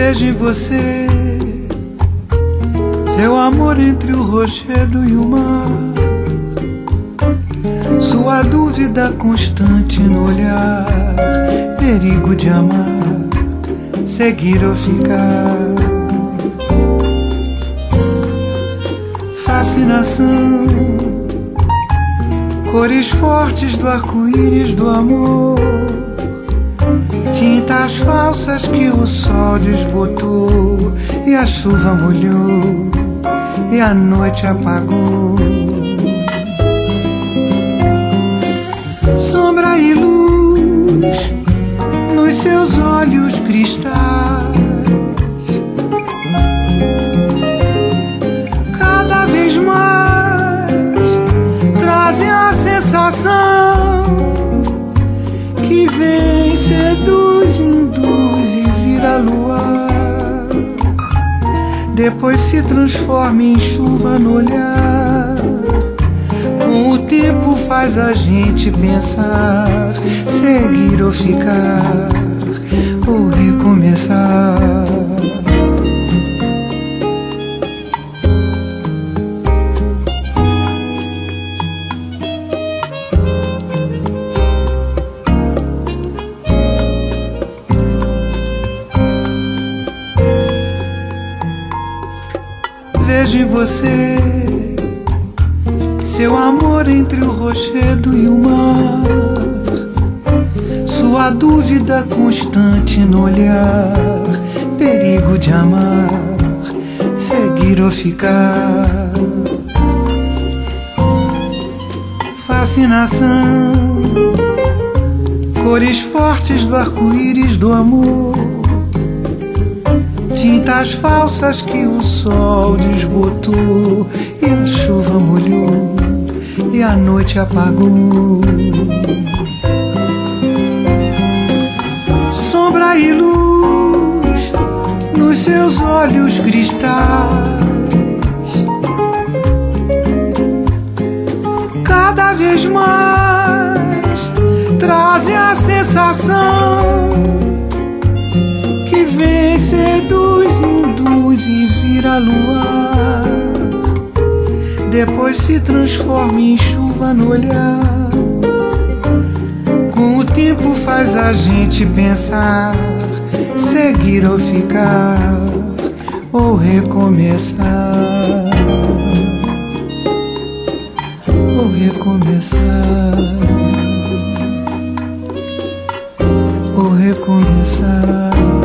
Vejo em você seu amor entre o rochedo e o mar, sua dúvida constante no olhar, perigo de amar, seguir ou ficar. Fascinação, cores fortes do arco-íris do amor, tintas falsas que o sol desbotou e a chuva molhou e a noite apagou. Sombra e luz nos seus olhos cristais, cada vez mais trazem a sensação que vem, seduz, induz e vira luar, depois se transforma em chuva no olhar. Com o tempo faz a gente pensar, seguir ou ficar, ou recomeçar. Vejo em você seu amor entre o rochedo e o mar, sua dúvida constante no olhar, perigo de amar, seguir ou ficar. Fascinação, cores fortes do arco-íris do amor, tintas falsas que o sol desbotou e a chuva molhou e a noite apagou. Sombra e luz nos seus olhos cristais, cada vez mais trazem a sensação que vem, seduz, induz e vira luar, depois se transforma em chuva no olhar. Com o tempo faz a gente pensar, seguir ou ficar, ou recomeçar, ou recomeçar, ou recomeçar.